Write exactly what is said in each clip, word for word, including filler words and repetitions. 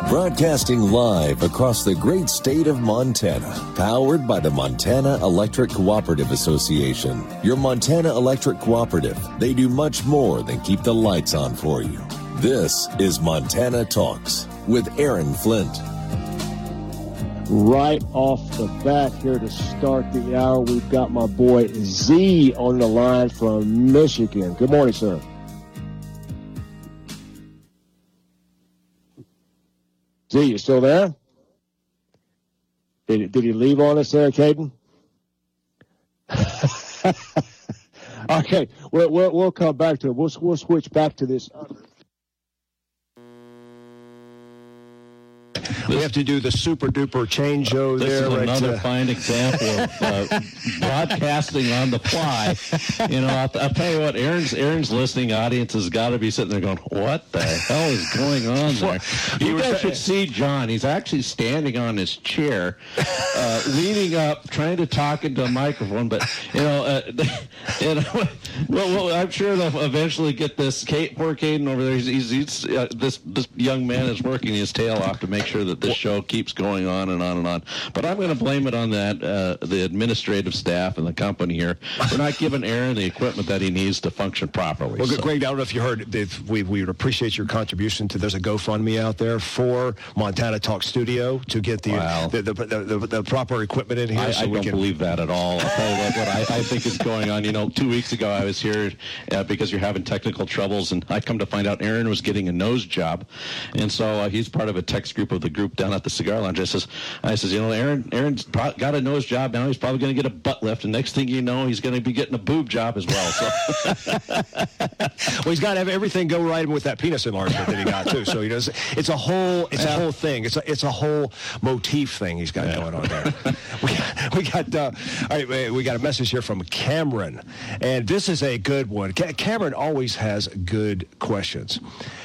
Broadcasting live across the great state of Montana, powered by the Montana Electric Cooperative Association. Your Montana Electric Cooperative, they do much more than keep the lights on for you. This is Montana Talks with Aaron Flint. Right off the bat here to start the hour, we've got my boy Z on the line from Michigan. Good morning, sir. Z, you still there? Did, did he leave on us there, Caden? Okay, we'll, we'll, we'll come back to it. We'll, we'll switch back to this other. We have to do the super duper change show this there. This is right another uh, fine example of uh, broadcasting on the fly. You know, I'll, I'll tell you what, Aaron's Aaron's listening audience has got to be sitting there going, "What the hell is going on there?" You guys should see John. He's actually standing on his chair, uh, leaning up, trying to talk into a microphone. But you know, uh, you know, well, well, I'm sure they'll eventually get this. Kate, poor Caden over there. He's, he's, he's uh, this this young man is working his tail off to make sure that this show keeps going on and on and on. But I'm going to blame it on that uh, the administrative staff and the company here for not giving Aaron the equipment that he needs to function properly. Well, so. Greg, I don't know if you heard, if we, we would appreciate your contribution to, there's a GoFundMe out there for Montana Talk Studio to get the wow. the, the, the, the, the proper equipment in here. I, so I we don't can... believe that at all. I'll tell you what, what I, I think is going on. You know, two weeks ago I was here uh, because you're having technical troubles, and I come to find out Aaron was getting a nose job, and so uh, he's part of a text group of the group down at the Cigar Lounge. I says, I says, you know, Aaron, Aaron's pro- got a nose job now. He's probably going to get a butt lift, and next thing you know, he's going to be getting a boob job as well. So. Well, he's got to have everything go right with that penis enlargement that he got too. So he does. It's a whole. It's yeah. a whole thing. It's a. It's a whole motif thing he's got yeah. going on there. we got. We got. Uh, all right. We got a message here from Cameron, and this is a good one. Ca- Cameron always has good questions.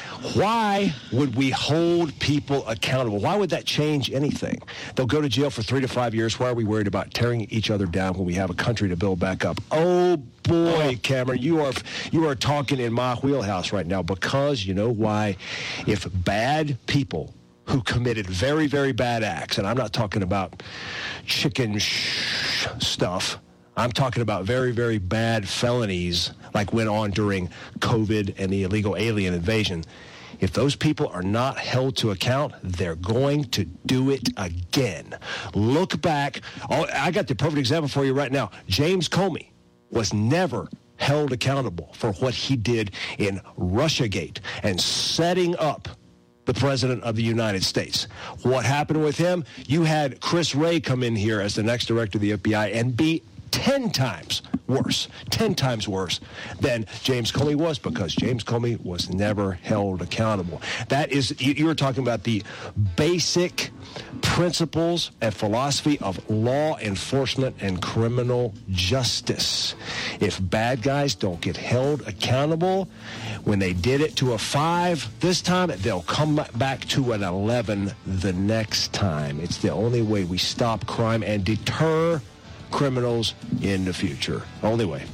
Why would we hold people accountable? Why would that change anything? They'll go to jail for three to five years. Why are we worried about tearing each other down when we have a country to build back up? Oh, boy, Cameron, you are you are talking in my wheelhouse right now, because you know why? If bad people who committed very, very bad acts, and I'm not talking about chicken sh- stuff, I'm talking about very, very bad felonies like went on during COVID and the illegal alien invasion. If those people are not held to account, they're going to do it again. Look back. Oh, I got the perfect example for you right now. James Comey was never held accountable for what he did in Russiagate and setting up the president of the United States. What happened with him? You had Chris Wray come in here as the next director of the F B I and be ten times worse, ten times worse than James Comey was, because James Comey was never held accountable. That is, you, you were talking about the basic principles and philosophy of law enforcement and criminal justice. If bad guys don't get held accountable, when they did it to a five this time, they'll come back to an eleven the next time. It's the only way we stop crime and deter criminals in the future. Only way.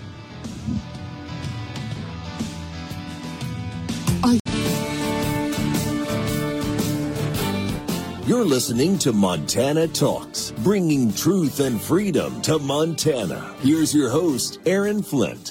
You're listening to Montana Talks, bringing truth and freedom to Montana. Here's your host, Aaron Flint.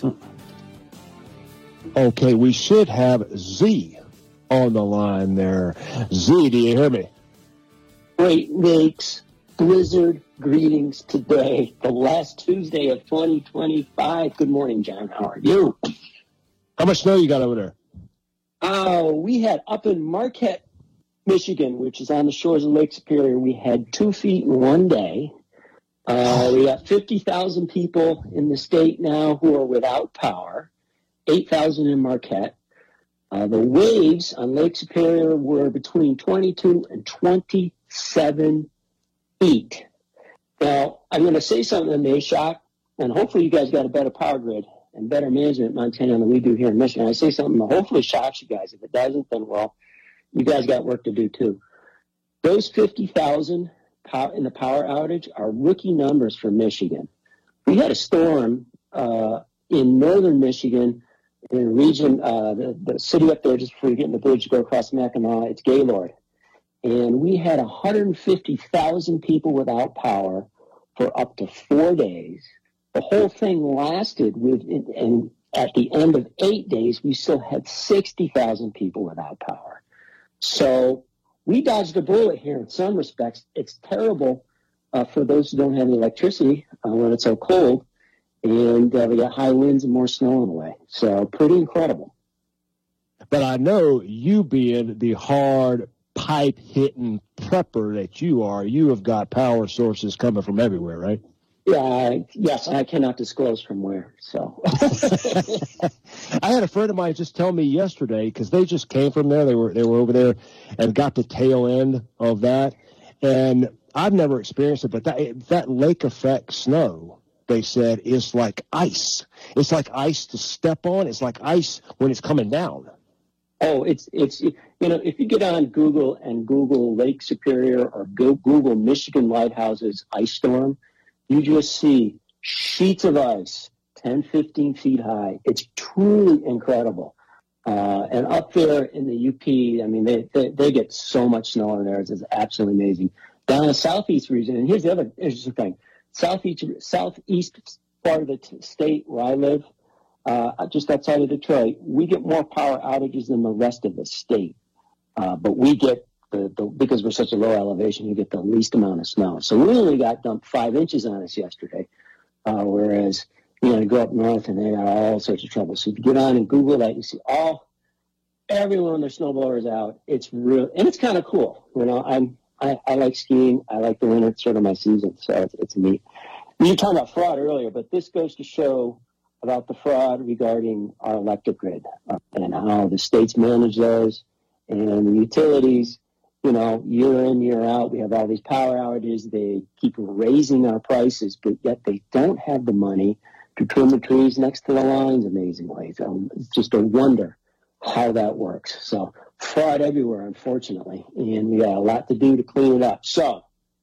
Okay, we should have Z on the line there. Z, do you hear me? Great Lakes Blizzard greetings today, the last Tuesday of twenty twenty-five. Good morning, John. How are you? How much snow you got over there? Oh, uh, we had up in Marquette, Michigan, which is on the shores of Lake Superior, we had two feet in one day. Uh, we got fifty thousand people in the state now who are without power, eight thousand in Marquette. Uh, the waves on Lake Superior were between twenty-two and twenty-seven feet. Now, I'm going to say something that may shock, and hopefully you guys got a better power grid and better management in Montana than we do here in Michigan. I say something that hopefully shocks you guys. If it doesn't, then, well, you guys got work to do too. Those fifty thousand in the power outage are rookie numbers for Michigan. We had a storm uh, in northern Michigan, in a region, uh, the, the city up there just before you get in the bridge to go across Mackinac, it's Gaylord. and we had one hundred fifty thousand people without power for up to four days. The whole thing lasted with, and at the end of eight days, we still had sixty thousand people without power. So we dodged a bullet here in some respects. It's terrible uh, for those who don't have any electricity uh, when it's so cold, and uh, we got high winds and more snow in the way. So pretty incredible. But I know you being the hard pipe-hitting prepper that you are, you have got power sources coming from everywhere, right? Yeah, I, yes, I cannot disclose from where. So I had a friend of mine just tell me yesterday, because they just came from there. They were they were over there and got the tail end of that. And I've never experienced it, but that that lake effect snow, they said, is like ice. It's like ice to step on. It's like ice when it's coming down. Oh, it's it's you know, if you get on Google and Google Lake Superior or go Google Michigan Lighthouses ice storm, you just see sheets of ice, ten, fifteen feet high. It's truly incredible. Uh, and up there in the U P, I mean, they, they, they get so much snow in there. It's, it's absolutely amazing. Down in the southeast region, and here's the other interesting thing. Southeast, southeast part of the t- state where I live, uh, just outside of Detroit, we get more power outages than the rest of the state. Uh, but we get The, the, because we're such a low elevation, you get the least amount of snow. So we only got dumped five inches on us yesterday, uh, whereas, you know, you go up north and they got all sorts of trouble. So if you get on and Google that, you see all, everyone, their snowblowers out. It's real, and it's kind of cool. You know, I'm, I, I like skiing. I like the winter. It's sort of my season, so it's, it's neat. You were talking about fraud earlier, but this goes to show about the fraud regarding our electric grid uh, and how the states manage those and the utilities. You know, year in, year out, we have all these power outages. They keep raising our prices, but yet they don't have the money to trim the trees next to the lines amazingly. So it's just a wonder how that works. So fraud everywhere, unfortunately, and we got a lot to do to clean it up. So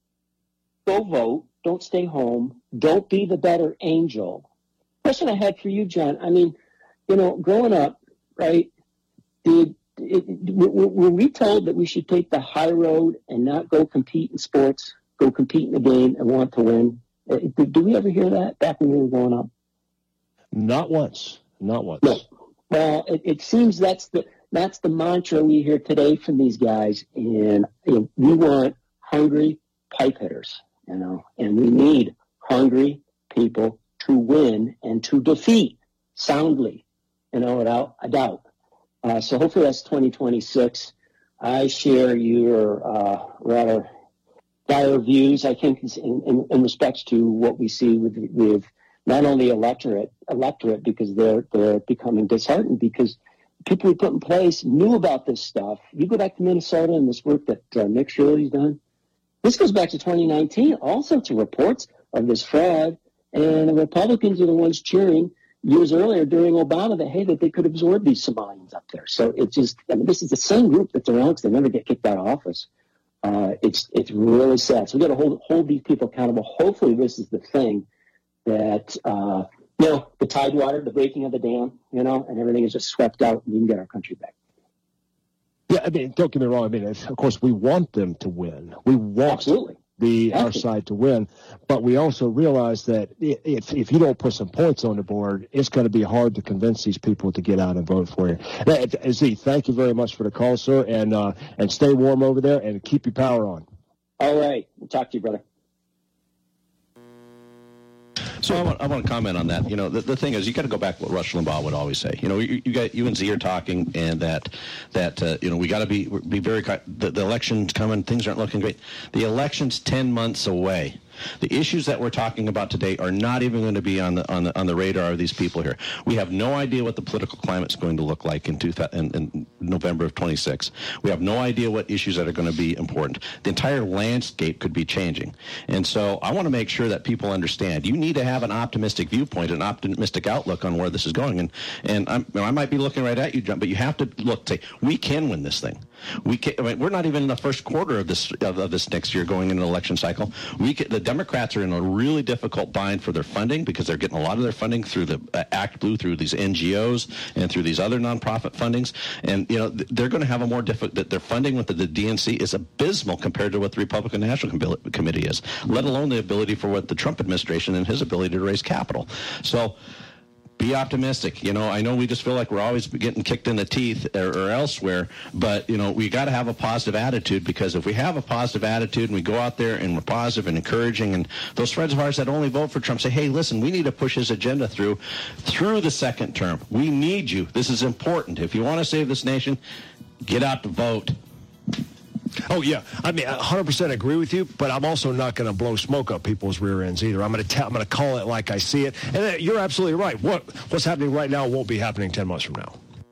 go vote. Don't stay home. Don't be the better angel. Question I had for you, John. I mean, you know, growing up, right, did It, were we told that we should take the high road and not go compete in sports, go compete in the game and want to win? Did, did we ever hear that back when we were growing up? Not once. Not once. No. Well, it, it seems that's the that's the mantra we hear today from these guys. And you know, we want hungry pipe hitters, you know, and we need hungry people to win and to defeat soundly, you know, without a doubt. Uh, so hopefully that's twenty twenty-six. I share your uh, rather dire views, I think, in, in, in respects to what we see with with not only electorate, electorate because they're they're becoming disheartened because people we put in place knew about this stuff. You go back to Minnesota and this work that uh, Mick Shirley's done. This goes back to twenty nineteen. All sorts of reports of this fraud, and the Republicans are the ones cheering years earlier during Obama that, hey, that they could absorb these Somalians up there. So it just, I mean, this is the same group that's around because they never get kicked out of office. Uh, it's it's really sad. So we've got to hold, hold these people accountable. Hopefully this is the thing that, uh, you know, the tidewater, the breaking of the dam, you know, and everything is just swept out and we can get our country back. Yeah, I mean, don't get me wrong. I mean, of course, we want them to win. We want Absolutely. the our side to win, but we also realize that if if you don't put some points on the board, it's going to be hard to convince these people to get out and vote for you. Z, thank you very much for the call, sir, and uh, and stay warm over there and keep your power on. All right, we'll talk to you, brother. So I want, I want to comment on that. You know, the, the thing is, you got to go back to what Rush Limbaugh would always say. You know, you, you got you and Z are talking, and that that uh, you know we got to be be very. The, the election's coming, things aren't looking great. The election's ten months away. The issues that we're talking about today are not even going to be on the on the on the radar of these people here. We have no idea what the political climate's going to look like in, two, in, in November of twenty-six. We have no idea what issues that are going to be important. The entire landscape could be changing, and so I want to make sure that people understand. You need to have an optimistic viewpoint, an optimistic outlook on where this is going. And and I'm, I might be looking right at you, John, but you have to look. Say we can win this thing. We can, I mean, we're not even in the first quarter of this of, of this next year going into an election cycle. We can, the Democrats are in a really difficult bind for their funding because they're getting a lot of their funding through the uh, Act Blue, through these N G Os and through these other nonprofit fundings. And, you know, they're going to have a more difficult, their funding with the, the D N C is abysmal compared to what the Republican National Com- Committee is, let alone the ability for what the Trump administration and his ability to raise capital. So, be optimistic. You know, I know we just feel like we're always getting kicked in the teeth or, or elsewhere, but, you know, we got to have a positive attitude, because if we have a positive attitude and we go out there and we're positive and encouraging, and those friends of ours that only vote for Trump say, hey, listen, we need to push his agenda through, through the second term. We need you. This is important. If you want to save this nation, get out to vote. Oh, yeah. I mean, I one hundred percent agree with you, but I'm also not going to blow smoke up people's rear ends either. I'm going to ta- I'm going to call it like I see it. And uh, you're absolutely right. What What's happening right now won't be happening ten months from now.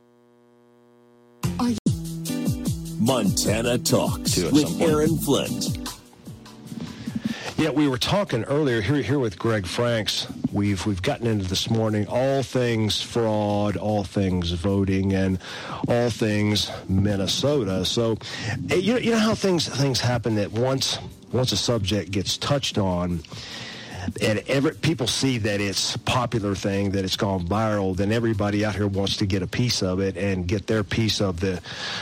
Montana Talks with Aaron Flint. Yeah, we were talking earlier here here with Greg Franks. We've we've gotten into this morning all things fraud, all things voting, and all things Minnesota. So, you know, you know how things things happen that once once a subject gets touched on, and every, people see that it's a popular thing, that it's gone viral, then everybody out here wants to get a piece of it and get their piece of the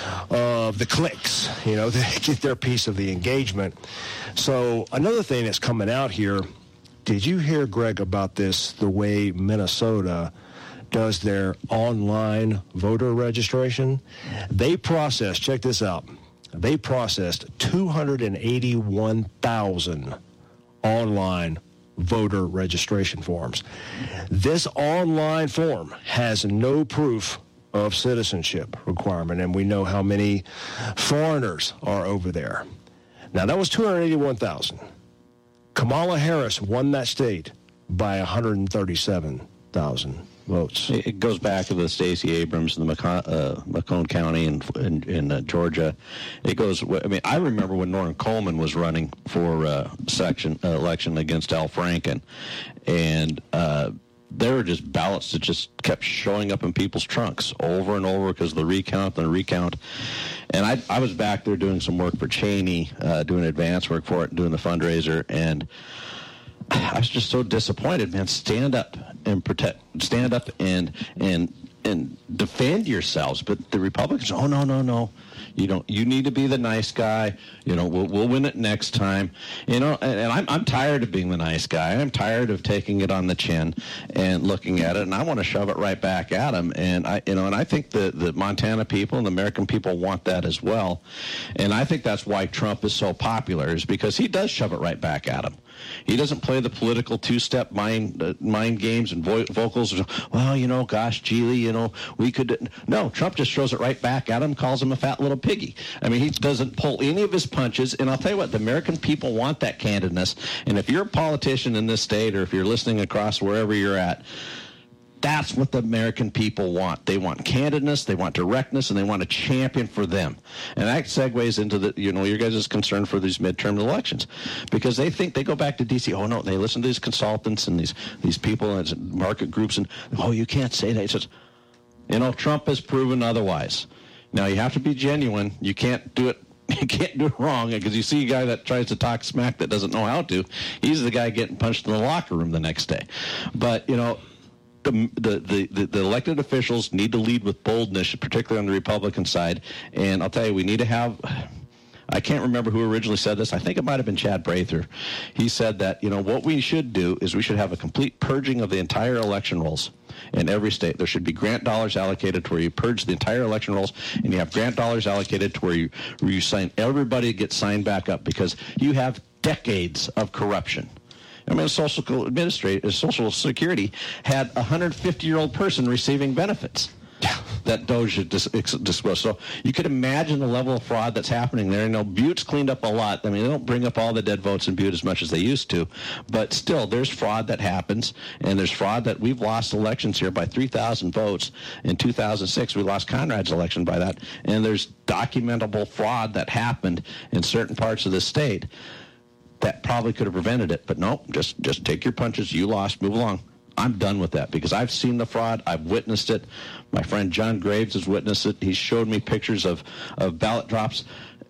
of the clicks. You know, they get their piece of the engagement. So another thing that's coming out here, did you hear, Greg, about this, the way Minnesota does their online voter registration? They processed, check this out, they processed two hundred eighty-one thousand online voter registration forms. This online form has no proof of citizenship requirement, and we know how many foreigners are over there. Now, that was two hundred eighty-one thousand. Kamala Harris won that state by one hundred thirty-seven thousand votes. It goes back to the Stacey Abrams and the Macon, uh, Macomb County in, in, in uh, Georgia. It goes, I mean, I remember when Norton Coleman was running for uh, section uh, election against Al Franken, and uh, there were just ballots that just kept showing up in people's trunks over and over because of the recount and the recount. And I, I was back there doing some work for Cheney, uh, doing advance work for it, doing the fundraiser, and I was just so disappointed, man. Stand up and protect, stand up and and and defend yourselves. But the Republicans, oh no, no, no. You don't. You need to be the nice guy. You know, we'll we'll win it next time. You know, and, and I'm I'm tired of being the nice guy. I'm tired of taking it on the chin and looking at it, and I want to shove it right back at them. And I, you know, and I think the the Montana people and the American people want that as well. And I think that's why Trump is so popular, is because he does shove it right back at them. He doesn't play the political two-step mind uh, mind games and vo- vocals. Well, you know, gosh, Geely, you know, we could. No, Trump just throws it right back at him, calls him a fat little piggy. I mean, he doesn't pull any of his punches. And I'll tell you what, the American people want that candidness. And if you're a politician in this state, or if you're listening across wherever you're at, that's what the American people want. They want candidness, they want directness, and they want a champion for them. And that segues into the, you know, your guys' concern for these midterm elections, because they think, they go back to D C, oh no, they listen to these consultants and these these people and market groups, and oh, you can't say that. He says, you know, Trump has proven otherwise. Now you have to be genuine. You can't do it. You can't do it wrong, because you see a guy that tries to talk smack that doesn't know how to. He's the guy getting punched in the locker room the next day. But you know. The, the, the, the elected officials need to lead with boldness, particularly on the Republican side. And I'll tell you, we need to have, I can't remember who originally said this. I think it might have been Chad Prather. He said that, you know, what we should do is we should have a complete purging of the entire election rolls in every state. There should be grant dollars allocated to where you purge the entire election rolls, and you have grant dollars allocated to where you, where you sign, everybody gets signed back up, because you have decades of corruption. I mean, Social Administrator, Social Security had a one hundred fifty-year-old person receiving benefits that Doge disclosed. So you could imagine the level of fraud that's happening there. You know, Butte's cleaned up a lot. I mean, they don't bring up all the dead votes in Butte as much as they used to, but still, there's fraud that happens, and there's fraud that we've lost elections here by three thousand votes. In two thousand six, we lost Conrad's election by that, and there's documentable fraud that happened in certain parts of the state that probably could have prevented it. But no, just just take your punches. You lost. Move along. I'm done with that because I've seen the fraud. I've witnessed it. My friend John Graves has witnessed it. He showed me pictures of, of ballot drops.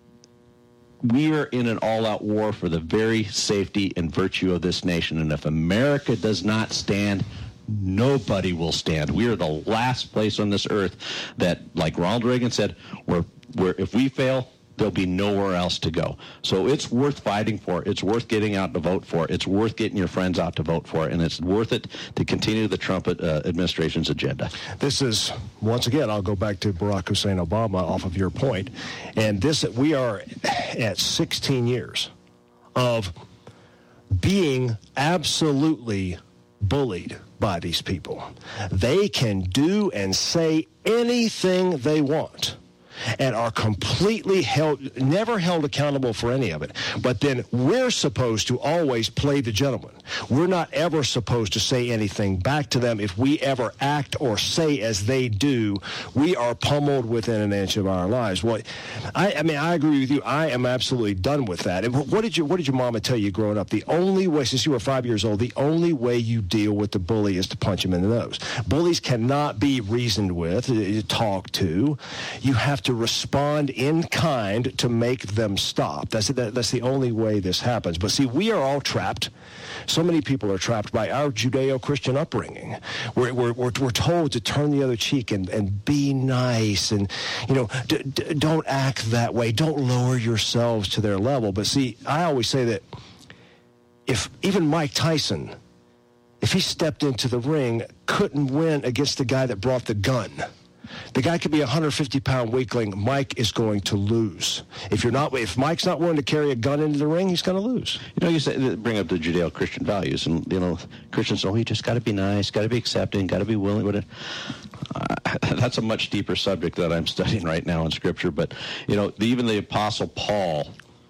We are in an all-out war for the very safety and virtue of this nation. And if America does not stand, nobody will stand. We are the last place on this earth that, like Ronald Reagan said, we're, we're, if we fail, there'll be nowhere else to go. So it's worth fighting for. It's worth getting out to vote for. It's worth getting your friends out to vote for. And it's worth it to continue the Trump uh, administration's agenda. This is, once again, I'll go back to Barack Hussein Obama off of your point. And this, we are at sixteen years of being absolutely bullied by these people. They can do and say anything they want and are completely held, never held accountable for any of it. But then we're supposed to always play the gentleman. We're not ever supposed to say anything back to them. If we ever act or say as they do, we are pummeled within an inch of our lives. Well, I, I mean, I agree with you. I am absolutely done with that. And what did you, what did your mama tell you growing up? The only way, since you were five years old, the only way you deal with the bully is to punch him in the nose. Bullies cannot be reasoned with, talked to. You have to respond in kind to make them stop. That's that, that's the only way this happens. But see, we are all trapped. So many people are trapped by our Judeo-Christian upbringing. We're, we're, we're, we're told to turn the other cheek and, and be nice and, you know, d- d- don't act that way. Don't lower yourselves to their level. But see, I always say that if even Mike Tyson, if he stepped into the ring, couldn't win against the guy that brought the gun. The guy could be a one hundred fifty pound weakling. Mike is going to lose. If you're not, if Mike's not willing to carry a gun into the ring, he's going to lose. You know, you say, bring up the Judeo-Christian values, and you know, Christians say, "Oh, you just got to be nice, got to be accepting, got to be willing." Whatever. Uh, that's a much deeper subject that I'm studying right now in Scripture. But you know, the, even the Apostle Paul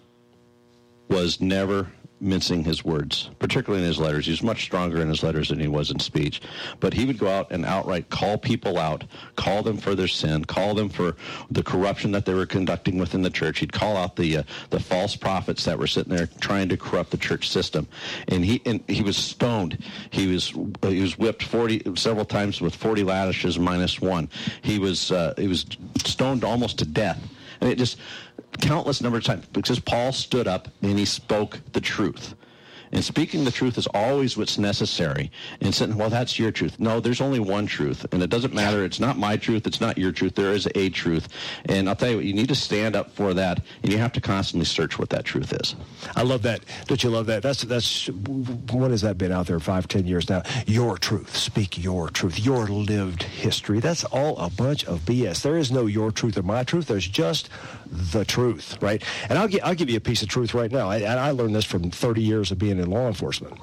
was never mincing his words, particularly in his letters. He was much stronger in his letters than he was in speech. But he would go out and outright call people out, call them for their sin, call them for the corruption that they were conducting within the church. He'd call out the uh, the false prophets that were sitting there trying to corrupt the church system. And he and he was stoned. He was he was whipped forty several times with forty lashes minus one. He was uh, he was stoned almost to death. And it just countless number of times, because Paul stood up and he spoke the truth. And speaking the truth is always what's necessary. And saying, well, that's your truth. No, there's only one truth. And it doesn't matter. It's not my truth. It's not your truth. There is a truth. And I'll tell you what, you need to stand up for that. And you have to constantly search what that truth is. I love that. Don't you love that? That's, that's what has that been out there five, ten years now? Your truth. Speak your truth. Your lived history. That's all a bunch of B S. There is no your truth or my truth. There's just the truth, right? And I'll, give, I'll give you a piece of truth right now. I, and I learned this from thirty years of being in law enforcement.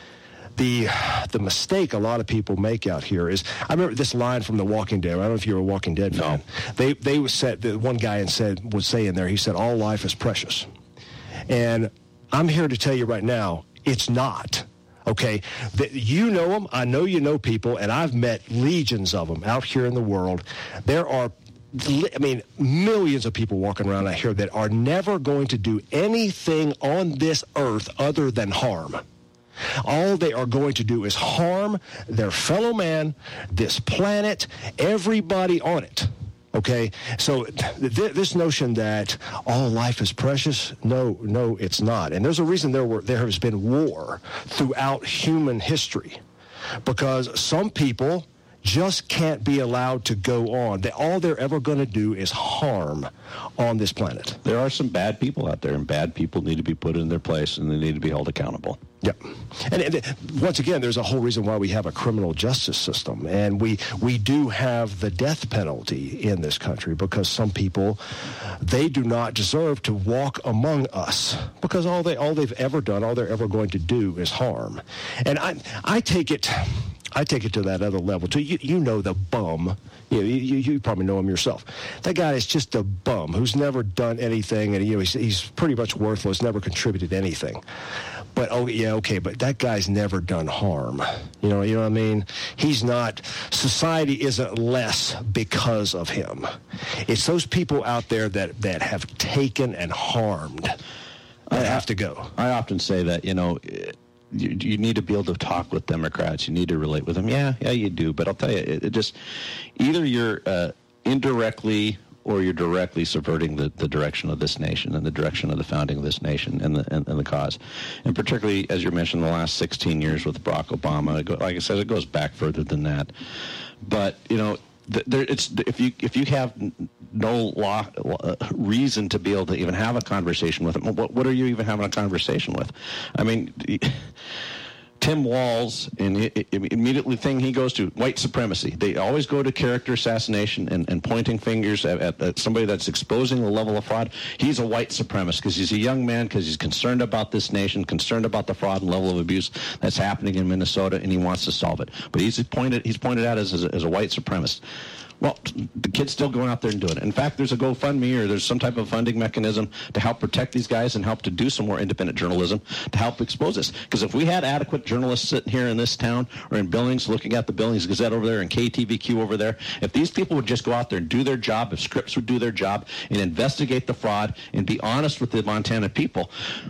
The the mistake a lot of people make out here is, I remember this line from The Walking Dead. I don't know if you're a Walking Dead fan. No. They they was said, the one guy and said was saying there, he said, all life is precious. And I'm here to tell you right now, it's not. Okay, that you know them, I know you know people, and I've met legions of them out here in the world. There are I mean, millions of people walking around out here that are never going to do anything on this earth other than harm. All they are going to do is harm their fellow man, this planet, everybody on it. Okay, so th- this notion that all life is precious, no, no, it's not. And there's a reason there were there has been war throughout human history, because some people just can't be allowed to go on. They, all they're ever going to do is harm on this planet. There are some bad people out there, and bad people need to be put in their place, and they need to be held accountable. Yep. And, and once again, there's a whole reason why we have a criminal justice system, and we we do have the death penalty in this country, because some people, they do not deserve to walk among us, because all they all they've ever done, all they're ever going to do is harm. And I I take it. I take it to that other level, too. You, you know the bum. You, know, you, you probably know him yourself. That guy is just a bum who's never done anything, and you know he's, he's pretty much worthless, never contributed anything. But, oh, yeah, okay, but that guy's never done harm. You know, you know what I mean? He's not, society isn't less because of him. It's those people out there that, that have taken and harmed that I have to go. I often say that, you know, you, you need to be able to talk with Democrats. You need to relate with them. Yeah, yeah, you do. But I'll tell you, it, it just either you're uh, indirectly or you're directly subverting the, the direction of this nation and the direction of the founding of this nation and the and, and the cause. And particularly, as you mentioned, the last sixteen years with Barack Obama, like I said, it goes back further than that. But, you know, there, it's if you if you have no law, uh, reason to be able to even have a conversation with him, what, what are you even having a conversation with? I mean, Tim Walz, and it, it, immediately thing he goes to, white supremacy. They always go to character assassination and, and pointing fingers at, at, at somebody that's exposing the level of fraud. He's a white supremacist because he's a young man, because he's concerned about this nation, concerned about the fraud and level of abuse that's happening in Minnesota, and he wants to solve it. But he's pointed he's pointed out as, as, a, as a white supremacist. Well, the kid's still going out there and doing it. In fact, there's a GoFundMe or there's some type of funding mechanism to help protect these guys and help to do some more independent journalism to help expose this. Because if we had adequate journalists sitting here in this town or in Billings looking at the Billings Gazette over there and K T V Q over there, if these people would just go out there and do their job, if Scripps would do their job and investigate the fraud and be honest with the Montana people,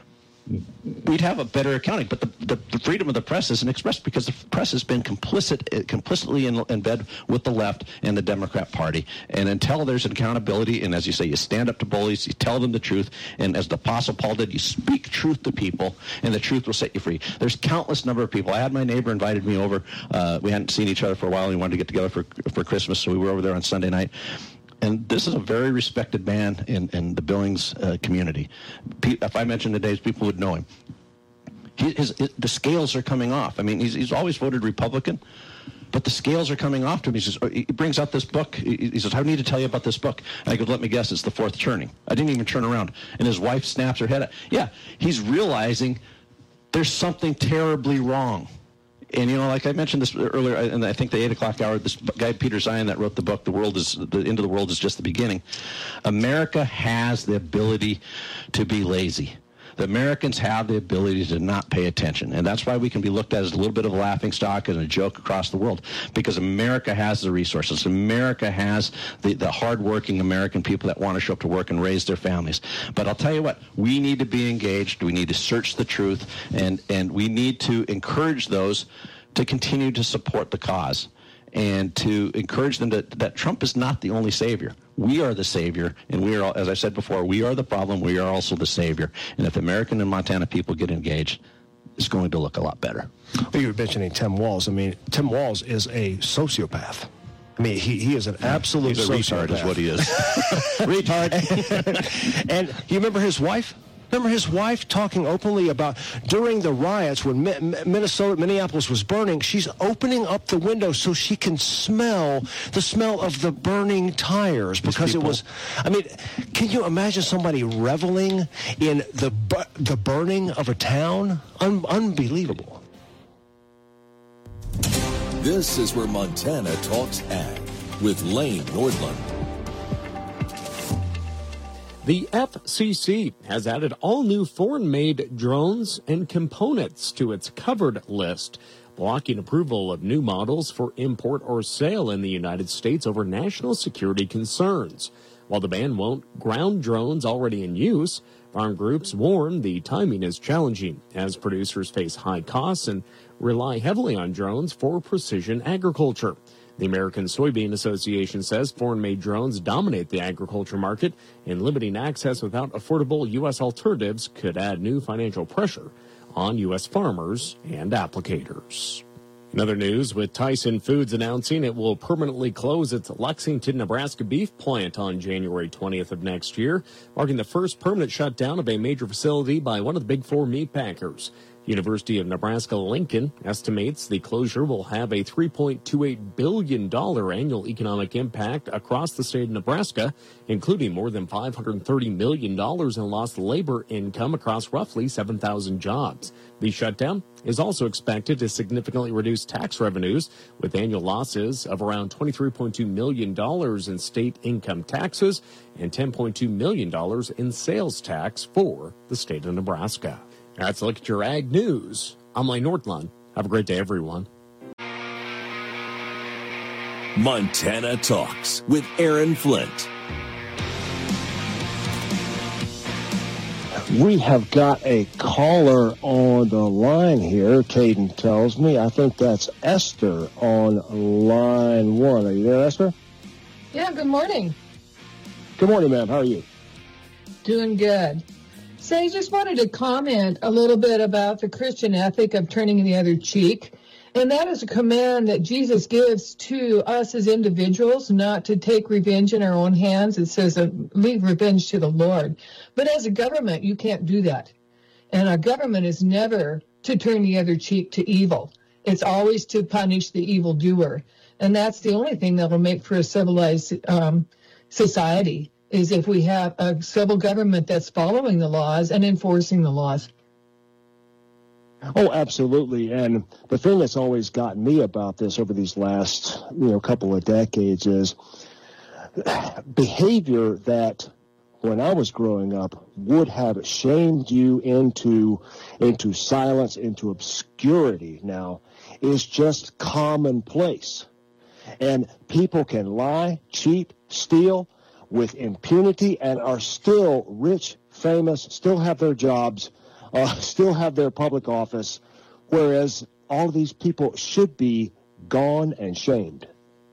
we'd have a better accounting. But the, the, the freedom of the press isn't expressed because the press has been complicit, complicitly in, in bed with the left and the Democrat Party. And until there's accountability, and as you say, you stand up to bullies, you tell them the truth, and as the Apostle Paul did, you speak truth to people, and the truth will set you free. There's countless number of people. I had my neighbor invited me over. Uh, we hadn't seen each other for a while, and we wanted to get together for, for Christmas, so we were over there on Sunday night. And this is a very respected man in, in the Billings uh, community. If I mentioned the days, people would know him. He, his, his, the scales are coming off. I mean, he's, he's always voted Republican, but the scales are coming off to him. He says, he brings out this book. He, he says, I need to tell you about this book. And I go, let me guess, it's The Fourth Turning. I didn't even turn around. And his wife snaps her head at, yeah, he's realizing there's something terribly wrong. And, you know, like I mentioned this earlier, and I think the eight o'clock hour, this guy, Peter Zion, that wrote the book, The World is, The End of the World is Just the Beginning. America has the ability to be lazy. The Americans have the ability to not pay attention. And that's why we can be looked at as a little bit of a laughingstock and a joke across the world. Because America has the resources. America has the, the hardworking American people that want to show up to work and raise their families. But I'll tell you what, we need to be engaged. We need to search the truth. And, and we need to encourage those to continue to support the cause. And to encourage them that, that Trump is not the only savior. We are the savior, and we are, as I said before, we are the problem. We are also the savior. And if American and Montana people get engaged, it's going to look a lot better. Well, you were mentioning Tim Walz. I mean, Tim Walz is a sociopath. I mean, he, he is an absolute He's a sociopath. retard is what he is. Retard. And you remember his wife? Remember his wife talking openly about during the riots when Minnesota, Minneapolis was burning, she's opening up the window so she can smell the smell of the burning tires because it was, I mean, can you imagine somebody reveling in the the burning of a town? Un- unbelievable. This is where Montana Talks Ag with Lane Nordlund. The F C C has added all new foreign-made drones and components to its covered list, blocking approval of new models for import or sale in the United States over national security concerns. While the ban won't ground drones already in use, farm groups warn the timing is challenging as producers face high costs and rely heavily on drones for precision agriculture. The American Soybean Association says foreign-made drones dominate the agriculture market, and limiting access without affordable U S alternatives could add new financial pressure on U S farmers and applicators. In other news, with Tyson Foods announcing it will permanently close its Lexington, Nebraska beef plant on January twentieth of next year, marking the first permanent shutdown of a major facility by one of the big four meat packers. University of Nebraska-Lincoln estimates the closure will have a three point two eight billion dollars annual economic impact across the state of Nebraska, including more than five hundred thirty million dollars in lost labor income across roughly seven thousand jobs. The shutdown is also expected to significantly reduce tax revenues, with annual losses of around twenty-three point two million dollars in state income taxes and ten point two million dollars in sales tax for the state of Nebraska. That's a look at your ag news. I'm Lane Nordlund. Have a great day, everyone. Montana Talks with Aaron Flint. We have got a caller on the line here, Caden tells me. I think that's Esther on line one. Are you there, Esther? Yeah, good morning. Good morning, ma'am. How are you? Doing good. So I just wanted to comment a little bit about the Christian ethic of turning the other cheek. And that is a command that Jesus gives to us as individuals, not to take revenge in our own hands. It says, uh, leave revenge to the Lord. But as a government, you can't do that. And our government is never to turn the other cheek to evil. It's always to punish the evildoer. And that's the only thing that will make for a civilized um, society, is if we have a civil government that's following the laws and enforcing the laws. Oh, absolutely. And the thing that's always gotten me about this over these last, you know, couple of decades is behavior that when I was growing up would have shamed you into into silence, into obscurity now is just commonplace. And people can lie, cheat, steal with impunity and are still rich, famous, still have their jobs, Uh, still have their public office, whereas all of these people should be gone and shamed.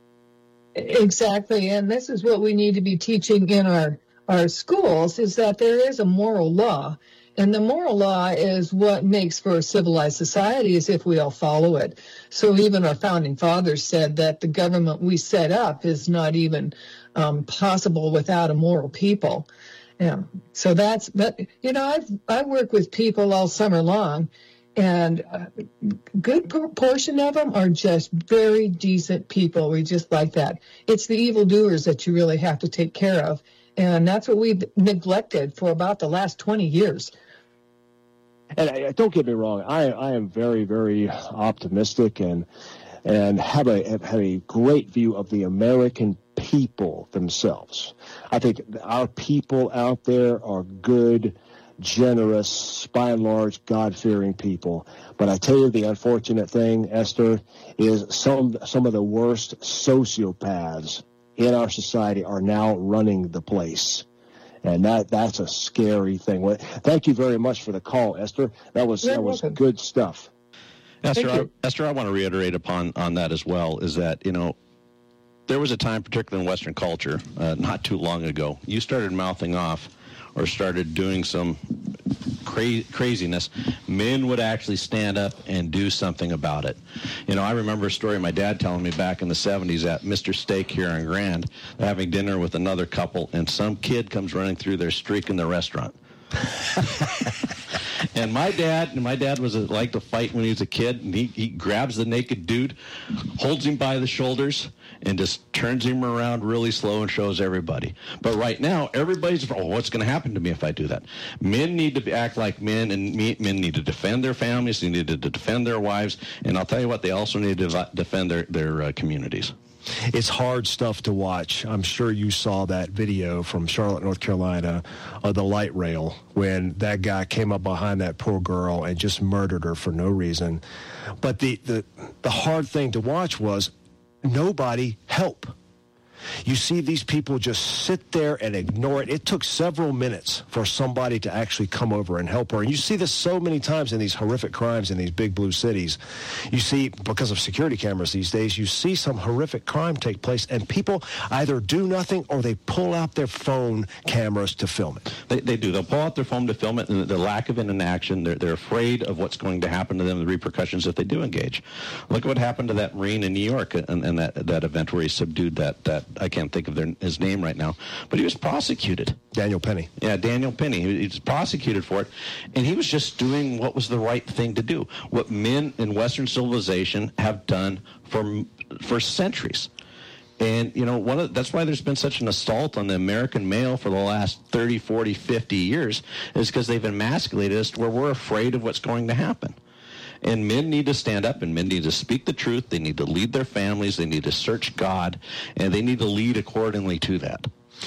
Exactly, and this is what we need to be teaching in our, our schools, is that there is a moral law, and the moral law is what makes for a civilized society, is if we all follow it. So even our founding fathers said that the government we set up is not even um, possible without a moral people. Yeah, so that's, but, you know, I've, I work with people all summer long, and a good proportion of them are just very decent people. We just like that. It's the evildoers that you really have to take care of, and that's what we've neglected for about the last twenty years. And I, don't get me wrong, I, I am very, very optimistic and and have a have, have a great view of the American people themselves. I think our people out there are good, generous, by and large, God-fearing people. But I tell you, the unfortunate thing, Esther, is some some of the worst sociopaths in our society are now running the place. And that that's a scary thing. Well, thank you very much for the call, Esther. That was You're that was welcome. good stuff. Esther, I, Esther, I want to reiterate upon on that as well, is that, you know, there was a time, particularly in Western culture, uh, not too long ago, you started mouthing off or started doing some cra- craziness, men would actually stand up and do something about it. You know, I remember a story my dad telling me back in the seventies at Mister Steak here in Grand, having dinner with another couple, and some kid comes running through their streak in the restaurant. And my dad, my dad was a, liked to fight when he was a kid, and he, he grabs the naked dude, holds him by the shoulders, and just turns him around really slow and shows everybody. But right now, everybody's, oh, what's going to happen to me if I do that? Men need to act like men, and men need to defend their families, they need to defend their wives, and I'll tell you what, they also need to defend their, their uh, communities. It's hard stuff to watch. I'm sure you saw that video from Charlotte, North Carolina, of the light rail, when that guy came up behind that poor girl and just murdered her for no reason. But the, the, the hard thing to watch was nobody help. You see these people just sit there and ignore it. It took several minutes for somebody to actually come over and help her. And you see this so many times in these horrific crimes in these big blue cities. You see, because of security cameras these days, you see some horrific crime take place, and people either do nothing or they pull out their phone cameras to film it. They, they do. They'll pull out their phone to film it, and the lack of it in action, they're, they're afraid of what's going to happen to them, the repercussions if they do engage. Look at what happened to that Marine in New York and, and that, that event where he subdued that, that I can't think of their, his name right now, but he was prosecuted. Daniel Penny. Yeah, Daniel Penny. He, he was prosecuted for it, and he was just doing what was the right thing to do, what men in Western civilization have done for for centuries. And, you know, one of, that's why there's been such an assault on the American male for the last thirty, forty, fifty years, is because they've emasculated us where we're afraid of what's going to happen. And men need to stand up, and men need to speak the truth. They need to lead their families. They need to search God, and they need to lead accordingly to that.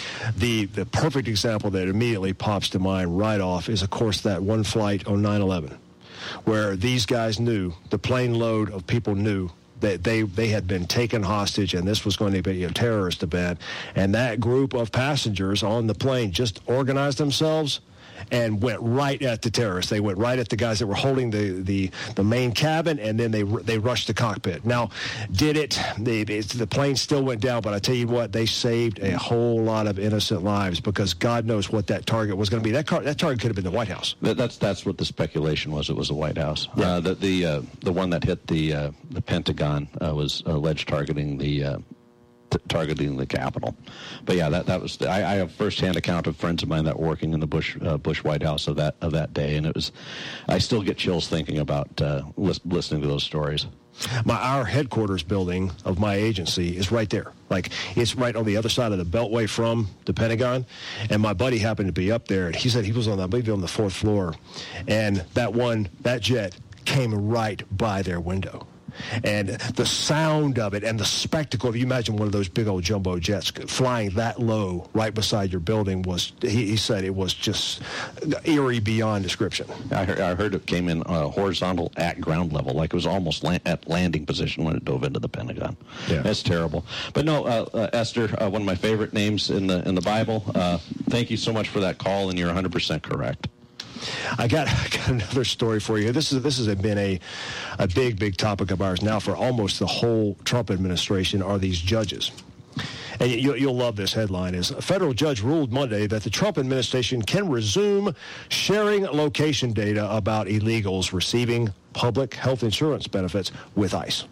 The the perfect example that immediately pops to mind right off is, of course, that one flight on nine eleven, where these guys knew, the plane load of people knew, that they, they had been taken hostage, and this was going to be a terrorist event. And that group of passengers on the plane just organized themselves and went right at the terrorists. They went right at the guys that were holding the, the, the main cabin, and then they they rushed the cockpit. Now, did it? The, the plane still went down, but I tell you what, they saved a whole lot of innocent lives because God knows what that target was going to be. That car, that target could have been the White House. That, that's that's what the speculation was. It was the White House. Yeah. Uh, the the uh, the one that hit the uh, the Pentagon uh, was alleged targeting the. Uh, T- targeting the Capitol. But yeah, that that was the, I, I have firsthand account of friends of mine that were working in the Bush uh, Bush White House of that of that day, and it was I still get chills thinking about uh, lis- listening to those stories. My our headquarters building of my agency is right there. Like it's right on the other side of the Beltway from the Pentagon. And my buddy happened to be up there, and he said he was on I believe on the fourth floor, and that one that jet came right by their window. And the sound of it and the spectacle, if you imagine one of those big old jumbo jets flying that low right beside your building was, he, he said it was just eerie beyond description. I heard, I heard it came in uh, horizontal at ground level, like it was almost la- at landing position when it dove into the Pentagon. Yeah. That's terrible. But no, uh, uh, Esther, uh, one of my favorite names in the in the Bible, uh, thank you so much for that call, and you're one hundred percent correct. I got, I got another story for you. This is this has been a, a big, big topic of ours now for almost the whole Trump administration are these judges. And you, you'll love this headline. Is a federal judge ruled Monday that the Trump administration can resume sharing location data about illegals receiving public health insurance benefits with ICE.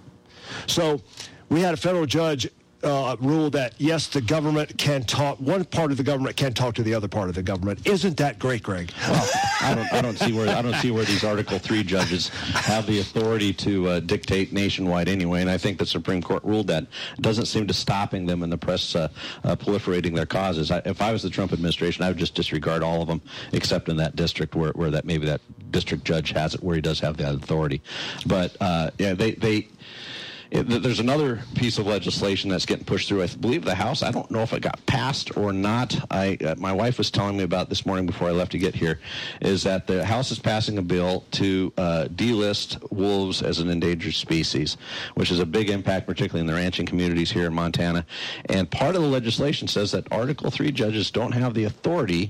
So we had a federal judge Uh, rule that, yes, the government can talk, one part of the government can talk to the other part of the government. Isn't that great, Greg? Well, I don't, I don't see where I don't see where these Article three judges have the authority to uh, dictate nationwide anyway, and I think the Supreme Court ruled that. It doesn't seem to stopping them in the press uh, uh, proliferating their causes. I, if I was the Trump administration, I would just disregard all of them, except in that district where, where that maybe that district judge has it, where he does have that authority. But uh, yeah, they they. There's another piece of legislation that's getting pushed through. I believe the House. I don't know if it got passed or not. I, uh, my wife was telling me about this morning before I left to get here, is that the House is passing a bill to uh, delist wolves as an endangered species, which is a big impact, particularly in the ranching communities here in Montana. And part of the legislation says that Article three judges don't have the authority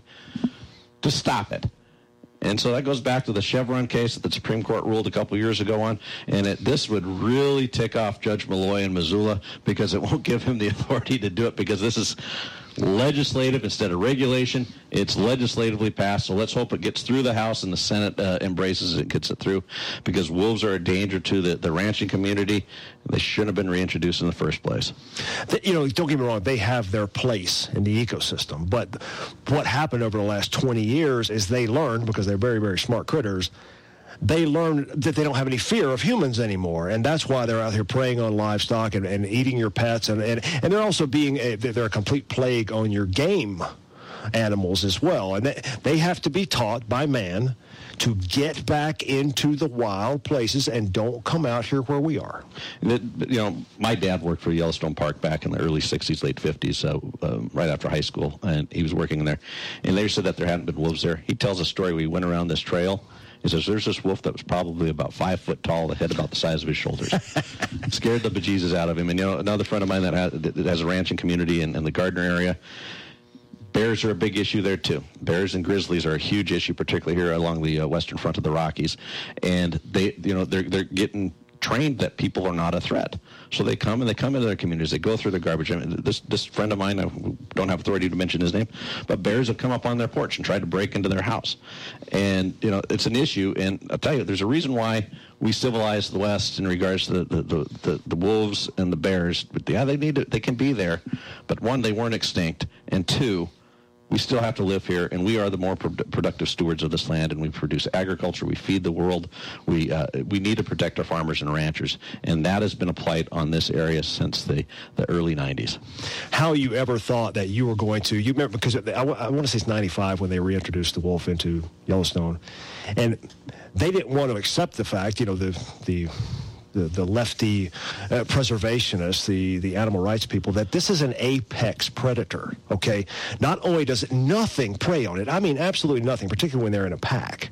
to stop it. And so that goes back to the Chevron case that the Supreme Court ruled a couple years ago on, and it, this would really tick off Judge Malloy in Missoula because it won't give him the authority to do it because this is legislative instead of regulation. It's legislatively passed, so let's hope it gets through the House and the Senate uh, embraces it and gets it through because wolves are a danger to the, the ranching community. They shouldn't have been reintroduced in the first place. You know, don't get me wrong, they have their place in the ecosystem, but what happened over the last twenty years is they learned, because they're very, very smart critters, they learn that they don't have any fear of humans anymore, and that's why they're out here preying on livestock and, and eating your pets, and, and, and they're also being a, they're a complete plague on your game animals as well, and they, they have to be taught by man to get back into the wild places and don't come out here where we are. You know, my dad worked for Yellowstone Park back in the early sixties, late fifties, so uh, right after high school, and he was working in there, and they said that there hadn't been wolves there. He tells a story. We went around this trail. He says, there's this wolf that was probably about five foot tall, the head about the size of his shoulders. Scared the bejesus out of him. And, you know, another friend of mine that has, that has a ranching community in, in the Gardner area, bears are a big issue there, too. Bears and grizzlies are a huge issue, particularly here along the uh, western front of the Rockies. And, they, you know, they're they're getting trained that people are not a threat. So they come and they come into their communities. They go through the garbage. I mean, this this friend of mine, I don't have authority to mention his name, but bears have come up on their porch and tried to break into their house. And, you know, it's an issue. And I'll tell you, there's a reason why we civilize the West in regards to the, the, the, the, the wolves and the bears. But yeah, they need to, they can be there. But one, they weren't extinct. And two, we still have to live here, and we are the more pro- productive stewards of this land, and we produce agriculture, we feed the world, we uh, we need to protect our farmers and ranchers, and that has been a plight on this area since the, the early nineties. How you ever thought that you were going to, you remember, because I, w- I want to say it's ninety-five when they reintroduced the wolf into Yellowstone, and they didn't want to accept the fact, you know, the the the, the lefty uh, preservationists, the, the animal rights people, that this is an apex predator, okay? Not only does it nothing prey on it, I mean absolutely nothing, particularly when they're in a pack.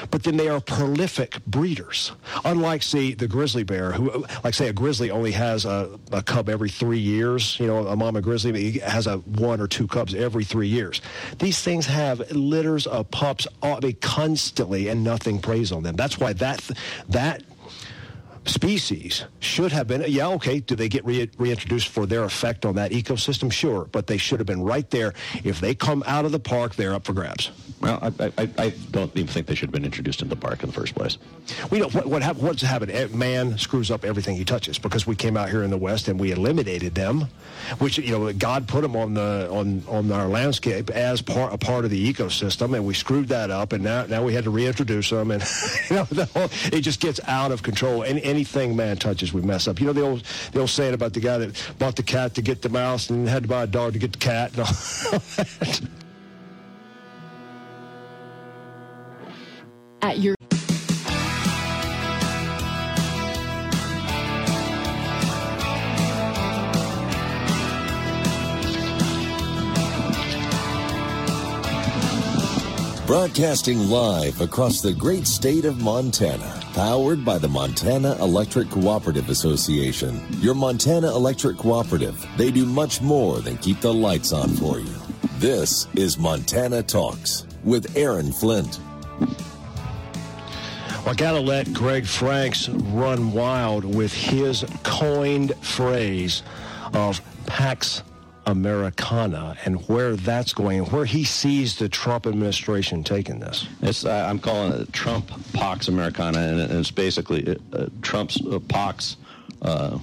but then they are prolific breeders. Unlike, say, the grizzly bear, who, like, say, a grizzly only has a, a cub every three years. You know, a mama grizzly has a one or two cubs every three years. These things have litters of pups I mean, constantly, and nothing preys on them. That's why that that species should have been, yeah, okay, do they get re- reintroduced for their effect on that ecosystem? Sure, but they should have been right there. If they come out of the park, they're up for grabs. Well, I, I, I don't even think they should have been introduced into the park in the first place. We know what, what hap- what's happened. Man screws up everything he touches because we came out here in the West and we eliminated them, which, you know, God put them on the on, on our landscape as part a part of the ecosystem, and we screwed that up, and now now we had to reintroduce them, and you know, the whole, it just gets out of control. And anything man touches, we mess up. You know the old the old saying about the guy that bought the cat to get the mouse and had to buy a dog to get the cat. And all that. At your Broadcasting live across the great state of Montana, powered by the Montana Electric Cooperative Association. Your Montana Electric Cooperative, they do much more than keep the lights on for you. This is Montana Talks with Aaron Flint. Well, I got to let Greg Franks run wild with his coined phrase of Pax Americana and where that's going and where he sees the Trump administration taking this. It's, uh, I'm calling it Trump Pax Americana, and it's basically uh, Trump's uh, Pax. Uh,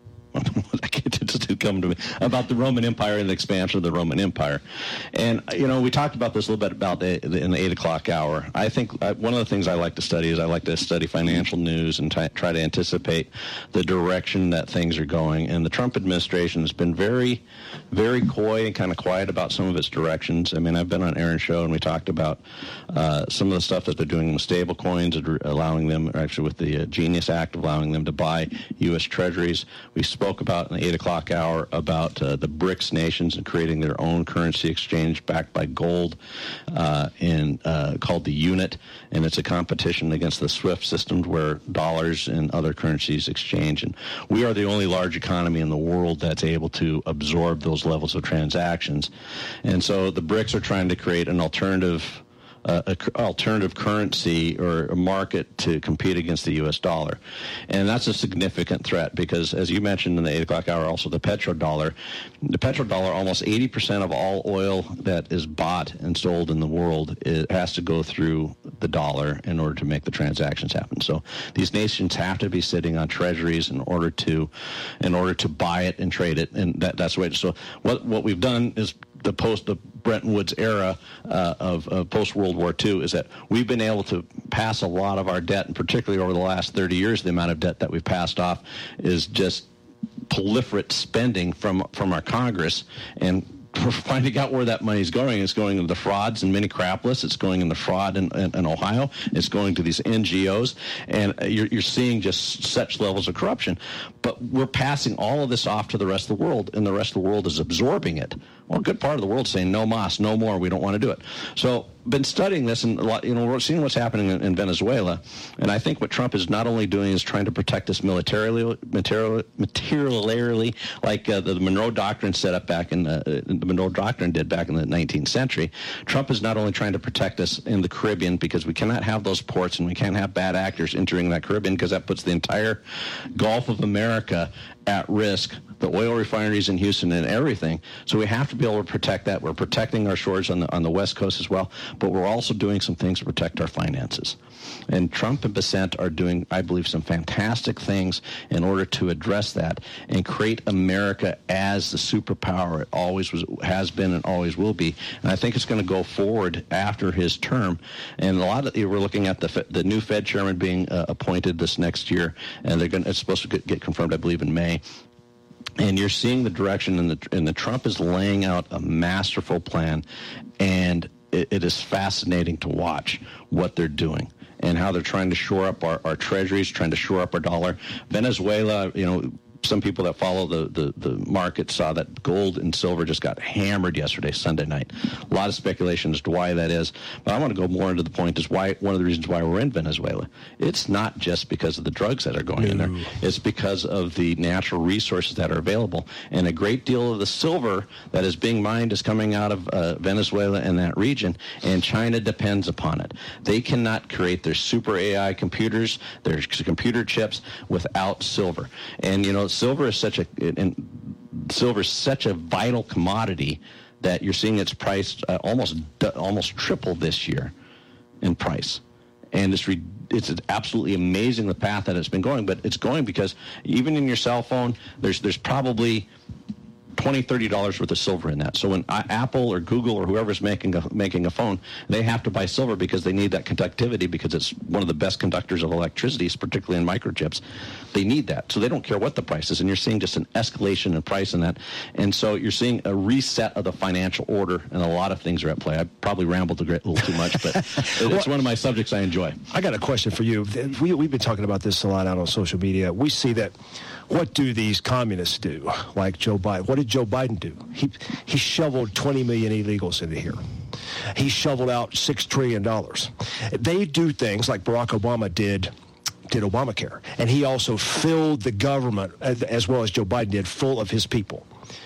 I can't just come to me about the Roman Empire and the expansion of the Roman Empire. And, you know, we talked about this a little bit about the, the, in the eight o'clock hour. I think uh, one of the things I like to study is I like to study financial news and t- try to anticipate the direction that things are going. And the Trump administration has been very, very coy and kind of quiet about some of its directions. I mean, I've been on Aaron's show and we talked about uh, some of the stuff that they're doing with stable coins, allowing them, or actually with the uh, Genius Act, allowing them to buy U S treasuries. We spoke about in the eight o'clock hour about uh, the BRICS nations and creating their own currency exchange backed by gold uh, in, uh, called the UNIT, and it's a competition against the SWIFT system where dollars and other currencies exchange. And we are the only large economy in the world that's able to absorb those levels of transactions. And so the BRICS are trying to create an alternative Uh, a c- alternative currency or a market to compete against the U S dollar. And that's a significant threat because, as you mentioned in the eight o'clock hour, also the petrodollar, the petrodollar, almost eighty percent of all oil that is bought and sold in the world, it has to go through the dollar in order to make the transactions happen. So these nations have to be sitting on treasuries in order to in order to buy it and trade it. And that, that's the way. So what, what we've done is the post the Bretton Woods era uh, of, of post-World War Two is that we've been able to pass a lot of our debt, and particularly over the last thirty years, the amount of debt that we've passed off is just proliferate spending from from our Congress. And we're finding out where that money is going. It's going into the frauds in Minneapolis. It's going in the fraud in, in, in Ohio. It's going to these N G Os. And you're, you're seeing just such levels of corruption. But we're passing all of this off to the rest of the world, and the rest of the world is absorbing it. Well, a good part of the world is saying, no mas, no more, we don't want to do it. So been studying this, and a lot, you know, we're seeing what's happening in, in Venezuela. And I think what Trump is not only doing is trying to protect us militarily, materially, materially like uh, the Monroe Doctrine set up back in the, the Monroe Doctrine did back in the nineteenth century. Trump is not only trying to protect us in the Caribbean, because we cannot have those ports and we can't have bad actors entering that Caribbean, because that puts the entire Gulf of America at risk, the oil refineries in Houston and everything. So we have to be able to protect that. We're protecting our shores on the on the West Coast as well, but we're also doing some things to protect our finances. And Trump and Bessent are doing, I believe, some fantastic things in order to address that and create America as the superpower it always was, has been and always will be. And I think it's going to go forward after his term. And a lot of we're looking at the the new Fed chairman being uh, appointed this next year, and they're going. It's supposed to get, get confirmed, I believe, in May. And you're seeing the direction, and the and the Trump is laying out a masterful plan, and it, it is fascinating to watch what they're doing and how they're trying to shore up our, our treasuries, trying to shore up our dollar. Venezuela, you know, some people that follow the, the, the market saw that gold and silver just got hammered yesterday, Sunday night. A lot of speculation as to why that is. But I want to go more into the point is why one of the reasons why we're in Venezuela. It's not just because of the drugs that are going no. in there. It's because of the natural resources that are available. And a great deal of the silver that is being mined is coming out of uh, Venezuela and that region, and China depends upon it. They cannot create their super A I computers, their computer chips, without silver. And, you know, silver is such a and silver is such a vital commodity that you're seeing its price uh, almost almost triple this year in price. And it's re- it's absolutely amazing the path that it's been going, but it's going because even in your cell phone, there's there's probably twenty dollars, thirty dollars worth of silver in that. So when I, Apple or Google or whoever's making a, making a phone, they have to buy silver because they need that conductivity because it's one of the best conductors of electricity, particularly in microchips. They need that. So they don't care what the price is. And you're seeing just an escalation in price in that. And so you're seeing a reset of the financial order, and a lot of things are at play. I probably rambled a little too much, but it's well, one of my subjects I enjoy. I got a question for you. We, we've been talking about this a lot out on social media. We see that what do these communists do, like Joe Biden? What did Joe Biden do? He he shoveled twenty million illegals into here. He shoveled out six trillion dollars. They do things like Barack Obama did did Obamacare. And he also filled the government, as well as Joe Biden did, full of his people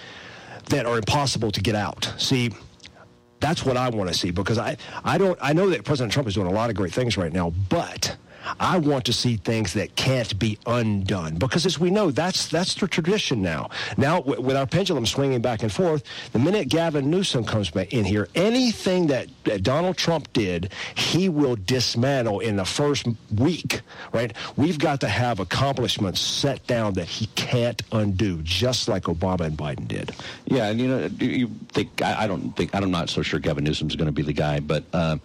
that are impossible to get out. See, that's what I want to see, because I, I don't I know that President Trump is doing a lot of great things right now, but I want to see things that can't be undone, because as we know, that's that's the tradition now. Now, w- with our pendulum swinging back and forth, the minute Gavin Newsom comes back in here, anything that, that Donald Trump did, he will dismantle in the first week, right? We've got to have accomplishments set down that he can't undo, just like Obama and Biden did. Yeah, and you know, you think I, I don't think I'm not so sure Gavin Newsom's going to be the guy, but. Uh,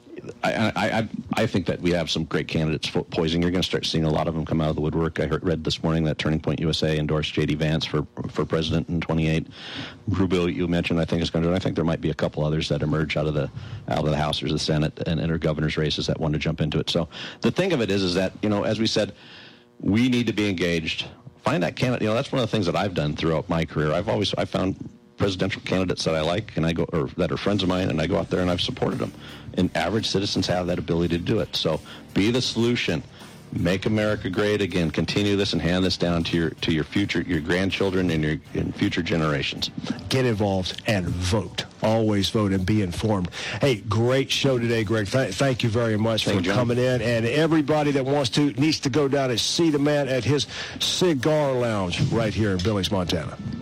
I, I I think that we have some great candidates for poising. You're going to start seeing a lot of them come out of the woodwork. I heard, read this morning that Turning Point U S A endorsed J D Vance for for president in twenty-eight. Rubio, you mentioned, I think is going to do it. I think there might be a couple others that emerge out of the out of the House or the Senate and enter governor's races that want to jump into it. So the thing of it is, is that, you know, as we said, we need to be engaged. Find that candidate. You know, that's one of the things that I've done throughout my career. I've always I found presidential candidates that I like, and I go, or that are friends of mine, and I go out there and I've supported them. And average citizens have that ability to do it. So be the solution. Make America great again. Continue this and hand this down to your to your future, your grandchildren and your and future generations. Get involved and vote. Always vote and be informed. Hey, great show today, Greg. Th- thank you very much thank for you, coming in. And everybody that wants to needs to go down and see the man at his cigar lounge right here in Billings, Montana.